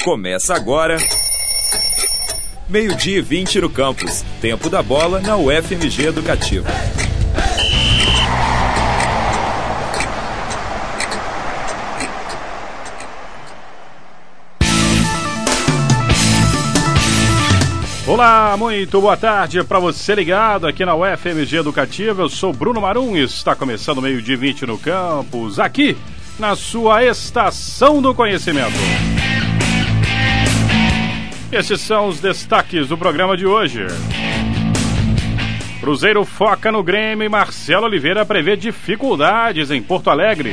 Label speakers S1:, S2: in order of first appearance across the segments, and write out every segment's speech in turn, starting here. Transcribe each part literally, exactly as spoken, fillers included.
S1: Começa agora, meio-dia e vinte no campus. Tempo da bola na U F M G Educativa.
S2: Olá, muito boa tarde para você ligado aqui na U F M G Educativa. Eu sou Bruno Marum e está começando o meio-dia e vinte no campus, aqui na sua Estação do Conhecimento. Estes são os destaques do programa de hoje. Cruzeiro foca no Grêmio e Marcelo Oliveira prevê dificuldades em Porto Alegre.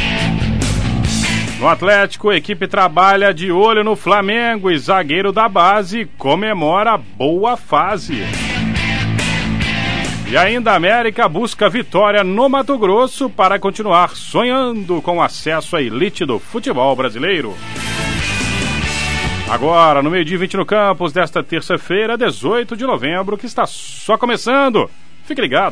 S2: No Atlético, a equipe trabalha de olho no Flamengo e zagueiro da base comemora a boa fase. E ainda a América busca vitória no Mato Grosso para continuar sonhando com acesso à elite do futebol brasileiro. Agora, no meio-dia e vinte no campus desta terça-feira, dezoito de novembro, que está só começando. Fique ligado.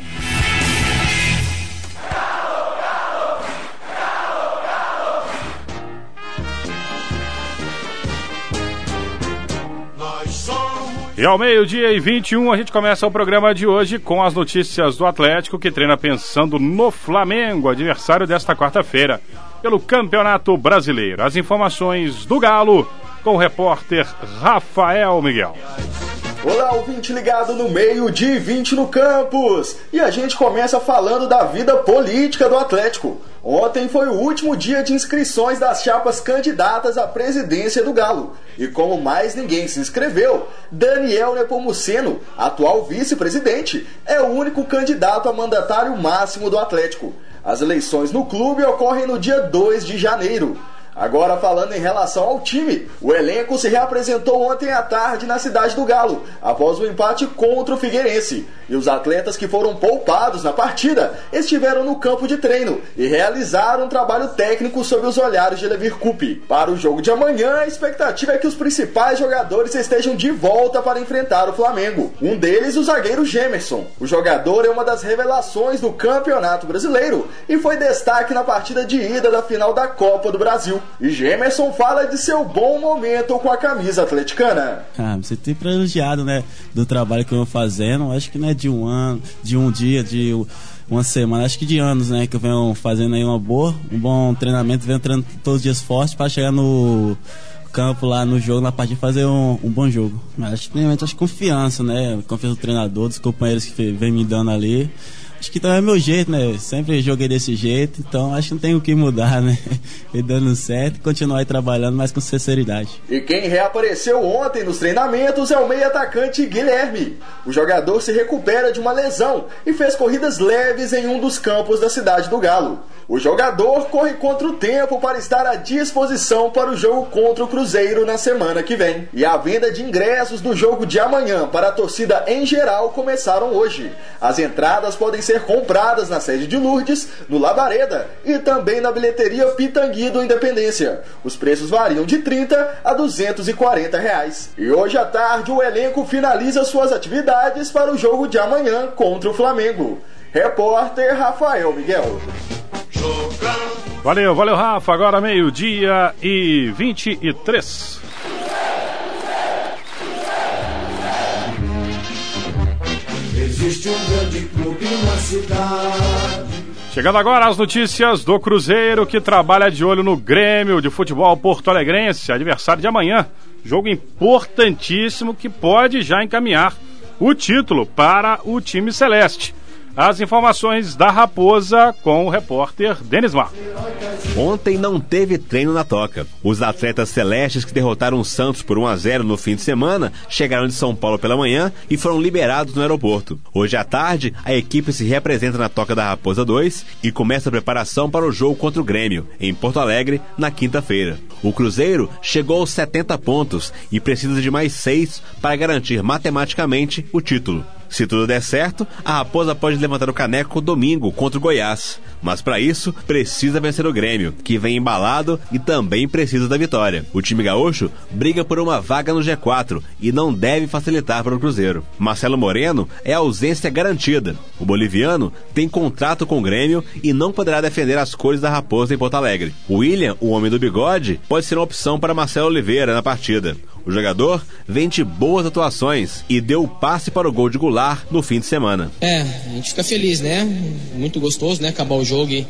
S2: E ao meio-dia e vinte e um a gente começa o programa de hoje com as notícias do Atlético, que treina pensando no Flamengo, adversário desta quarta-feira, pelo Campeonato Brasileiro. As informações do Galo com o repórter Rafael Miguel.
S3: Olá, ouvinte ligado no meio-dia e vinte no campus. E a gente começa falando da vida política do Atlético. Ontem foi o último dia de inscrições das chapas candidatas à presidência do Galo. E como mais ninguém se inscreveu, Daniel Nepomuceno, atual vice-presidente, é o único candidato a mandatário máximo do Atlético. As eleições no clube ocorrem no dia dois de janeiro. Agora, falando em relação ao time, o elenco se reapresentou ontem à tarde na cidade do Galo, após o empate contra o Figueirense. E os atletas que foram poupados na partida estiveram no campo de treino e realizaram um trabalho técnico sob os olhares de Levir Coupe. Para o jogo de amanhã, a expectativa é que os principais jogadores estejam de volta para enfrentar o Flamengo. Um deles, o zagueiro Gemerson. O jogador é uma das revelações do Campeonato Brasileiro e foi destaque na partida de ida da final da Copa do Brasil. E Gemerson fala de seu bom momento com a camisa atleticana.
S4: Ah, você tem elogiado, né, do trabalho que eu venho fazendo. Acho que não é de um ano, de um dia, de uma semana, acho que de anos, né, que eu venho fazendo aí uma boa, um bom treinamento, venho treinando todos os dias forte para chegar no campo lá no jogo, na partida, fazer um, um bom jogo. Mas acho que primeiramente acho confiança, né, confiança do treinador, dos companheiros que vem me dando ali. Acho que também é meu jeito, né? Sempre joguei desse jeito, então acho que não tem o que mudar, né? E dando certo e continuar aí trabalhando, mas com sinceridade.
S3: E quem reapareceu ontem nos treinamentos é o meio-atacante Guilherme. O jogador se recupera de uma lesão e fez corridas leves em um dos campos da cidade do Galo. O jogador corre contra o tempo para estar à disposição para o jogo contra o Cruzeiro na semana que vem. E a venda de ingressos do jogo de amanhã para a torcida em geral começaram hoje. As entradas podem ser compradas na sede de Lourdes, no Labareda e também na bilheteria Pitangui do Independência. Os preços variam de trinta a duzentos e quarenta reais. E hoje à tarde o elenco finaliza suas atividades para o jogo de amanhã contra o Flamengo. Repórter Rafael Miguel.
S2: Valeu, valeu, Rafa. Agora meio-dia e vinte e três.
S5: Existe um grande clube na cidade.
S2: Chegando agora as notícias do Cruzeiro, que trabalha de olho no Grêmio de futebol porto-alegrense, adversário de amanhã. Jogo importantíssimo que pode já encaminhar o título para o time celeste. As informações da Raposa com o repórter Denis Mar.
S6: Ontem não teve treino na Toca. Os atletas celestes que derrotaram o Santos por um a zero no fim de semana chegaram de São Paulo pela manhã e foram liberados no aeroporto. Hoje à tarde, a equipe se representa na Toca da Raposa dois e começa a preparação para o jogo contra o Grêmio, em Porto Alegre, na quinta-feira. O Cruzeiro chegou aos setenta pontos e precisa de mais seis para garantir matematicamente o título. Se tudo der certo, a Raposa pode levantar o caneco domingo contra o Goiás. Mas para isso, precisa vencer o Grêmio, que vem embalado e também precisa da vitória. O time gaúcho briga por uma vaga no G quatro e não deve facilitar para o Cruzeiro. Marcelo Moreno é ausência garantida. O boliviano tem contrato com o Grêmio e não poderá defender as cores da Raposa em Porto Alegre. O William, o homem do bigode, pode ser uma opção para Marcelo Oliveira na partida. O jogador vem de boas atuações e deu o passe para o gol de Goulart no fim de semana.
S7: É, a gente fica feliz, né? Muito gostoso, né? Acabar o jogo e,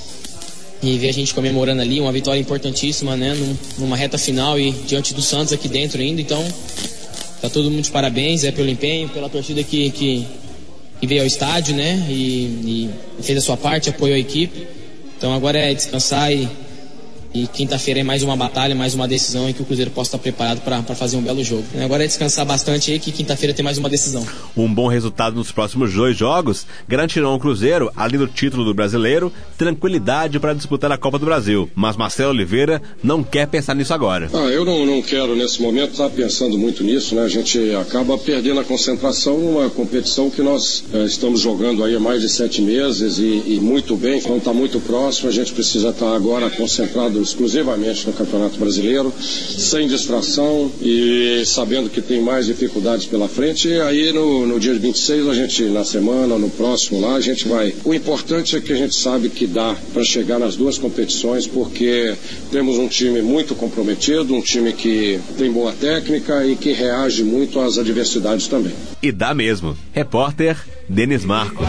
S7: e ver a gente comemorando ali uma vitória importantíssima, né? Num, numa reta final e diante do Santos aqui dentro ainda. Então, tá todo mundo de parabéns, é pelo empenho, pela torcida que, que, que veio ao estádio, né? E, e fez a sua parte, apoiou a equipe. Então agora é descansar e E quinta-feira é mais uma batalha, mais uma decisão em que o Cruzeiro possa estar preparado para fazer um belo jogo. Agora é descansar bastante aí, que quinta-feira tem mais uma decisão.
S6: Um bom resultado nos próximos dois jogos garantirão ao Cruzeiro, além do título do Brasileiro, tranquilidade para disputar a Copa do Brasil. Mas Marcelo Oliveira não quer pensar nisso agora.
S8: Ah, eu não, não quero nesse momento estar pensando muito nisso, né? A gente acaba perdendo a concentração numa competição que nós é, estamos jogando aí há mais de sete meses e, e muito bem, então está muito próximo. A gente precisa estar agora concentrado exclusivamente no Campeonato Brasileiro, sem distração e sabendo que tem mais dificuldades pela frente. E aí no, no dia vinte e seis, a gente, na semana, no próximo lá, a gente vai. O importante é que a gente sabe que dá para chegar nas duas competições, porque temos um time muito comprometido, um time que tem boa técnica e que reage muito às adversidades também.
S6: E dá mesmo. Repórter Denis Marco.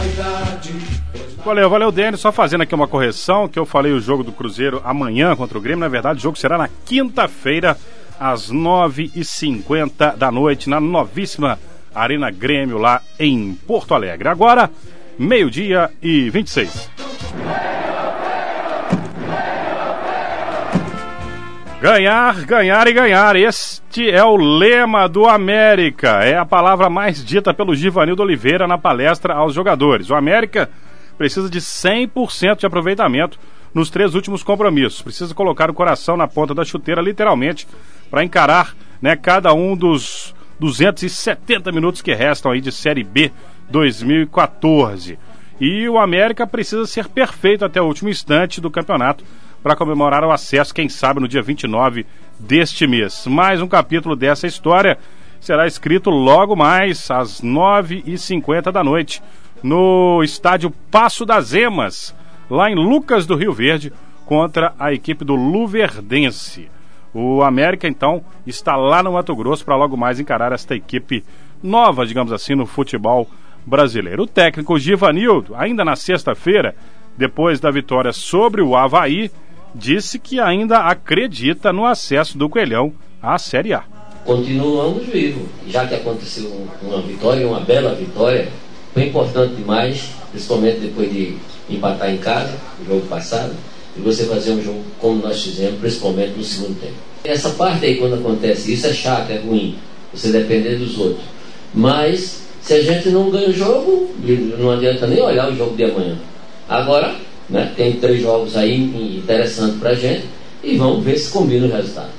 S2: Valeu, valeu, Denis. Só fazendo aqui uma correção, que eu falei o jogo do Cruzeiro amanhã contra o Grêmio. Na verdade, o jogo será na quinta-feira, às nove e cinquenta da noite, na novíssima Arena Grêmio, lá em Porto Alegre. Agora, meio-dia e vinte e seis. Ganhar, ganhar e ganhar. Este é o lema do América. É a palavra mais dita pelo Givanildo Oliveira na palestra aos jogadores. O América precisa de cem por cento de aproveitamento nos três últimos compromissos. Precisa colocar o coração na ponta da chuteira, literalmente, para encarar, né, cada um dos duzentos e setenta minutos que restam aí de Série B dois mil e quatorze. E o América precisa ser perfeito até o último instante do campeonato para comemorar o acesso, quem sabe, no dia vinte e nove deste mês. Mais um capítulo dessa história será escrito logo mais às nove e cinquenta da noite, no estádio Passo das Emas, lá em Lucas do Rio Verde, contra a equipe do Luverdense. O América, então, está lá no Mato Grosso para logo mais encarar esta equipe nova, digamos assim, no futebol brasileiro. O técnico Givanildo, ainda na sexta-feira, depois da vitória sobre o Avaí, disse que ainda acredita no acesso do Coelhão à Série A.
S9: Continuamos vivos, já que aconteceu uma vitória, uma bela vitória. Foi importante demais, principalmente depois de empatar em casa, no jogo passado, e você fazer um jogo como nós fizemos, principalmente no segundo tempo. Essa parte aí, quando acontece isso, é chato, é ruim, você depender dos outros. Mas, se a gente não ganha o jogo, não adianta nem olhar o jogo de amanhã. Agora, né, tem três jogos aí interessantes pra gente, e vamos ver se combina o resultado.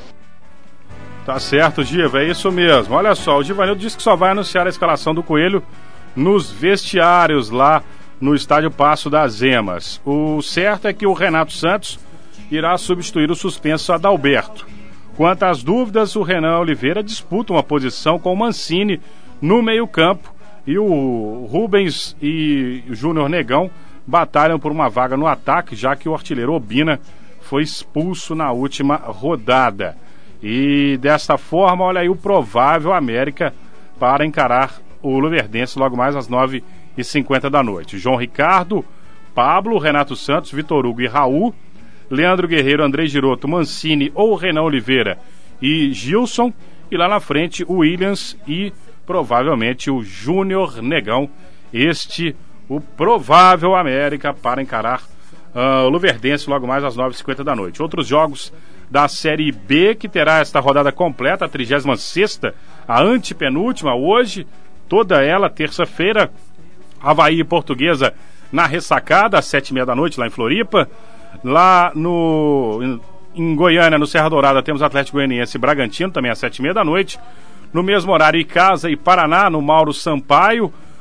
S2: Tá certo, Giva, é isso mesmo. Olha só, o Givanildo disse que só vai anunciar a escalação do Coelho nos vestiários lá no estádio Passo das Emas. O certo é que o Renato Santos irá substituir o suspenso Adalberto. Quanto às dúvidas, o Renan Oliveira disputa uma posição com o Mancini no meio-campo e o Rubens e o Júnior Negão batalham por uma vaga no ataque, já que o artilheiro Obina foi expulso na última rodada. E desta forma, olha aí o provável América para encarar o Luverdense logo mais às nove e cinquenta da noite. João Ricardo, Pablo, Renato Santos, Vitor Hugo e Raul, Leandro Guerreiro, André Giroto, Mancini ou Renan Oliveira e Gilson, e lá na frente o Williams e provavelmente o Júnior Negão. Este, o provável América para encarar uh, o Luverdense logo mais às nove e cinquenta da noite. Outros jogos da Série B, que terá esta rodada completa, a trigésima sexta, a antepenúltima, hoje, toda ela, terça-feira, Avaí e Portuguesa na Ressacada, às sete e meia da noite, lá em Floripa. Lá no, em, em Goiânia, no Serra Dourada, temos Atlético Goianiense e Bragantino, também às sete e meia da noite. No mesmo horário, Icasa e Paraná, no Mauro Sampaio.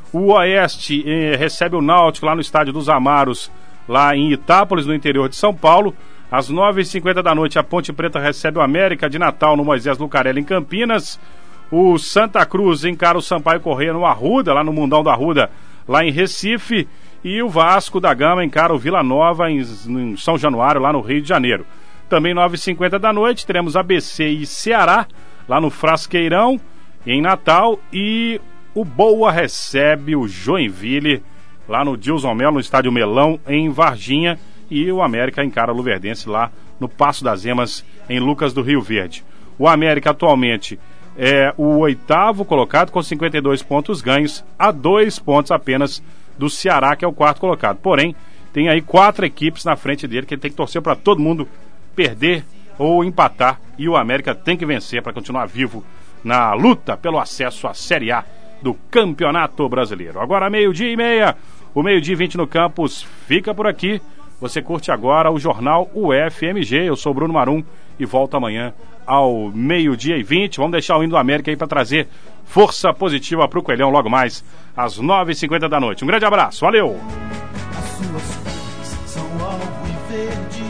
S2: O Oeste eh, recebe o Náutico lá no Estádio dos Amaros, lá em Itápolis, no interior de São Paulo. Às nove e cinquenta da noite, a Ponte Preta recebe o América de Natal no Moisés Lucarelli, em Campinas. O Santa Cruz encara o Sampaio Corrêa no Arruda, lá no Mundão do Arruda, lá em Recife. E o Vasco da Gama encara o Vila Nova em, em São Januário, lá no Rio de Janeiro. Também nove e cinquenta da noite, teremos A B C e Ceará, lá no Frasqueirão, em Natal. E o Boa recebe o Joinville, lá no Dilson Melo, no Estádio Melão, em Varginha. E o América encara o Luverdense lá no Passo das Emas, em Lucas do Rio Verde. O América atualmente é o oitavo colocado com cinquenta e dois pontos ganhos, a dois pontos apenas do Ceará, que é o quarto colocado. Porém, tem aí quatro equipes na frente dele que ele tem que torcer para todo mundo perder ou empatar, e o América tem que vencer para continuar vivo na luta pelo acesso à Série A do Campeonato Brasileiro. Agora meio-dia e meia, o meio-dia e vinte no campus fica por aqui. Você curte agora o jornal U F M G. Eu sou Bruno Marum e volto amanhã ao meio-dia e vinte. Vamos deixar o hino do América aí para trazer força positiva para o Coelhão logo mais às nove e cinquenta da noite. Um grande abraço, valeu!
S5: As suas cores são alvo e verde.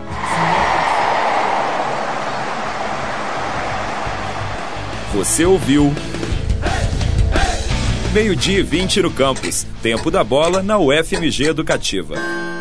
S1: Você ouviu meio-dia e vinte no campus. Tempo da bola na U F M G Educativa.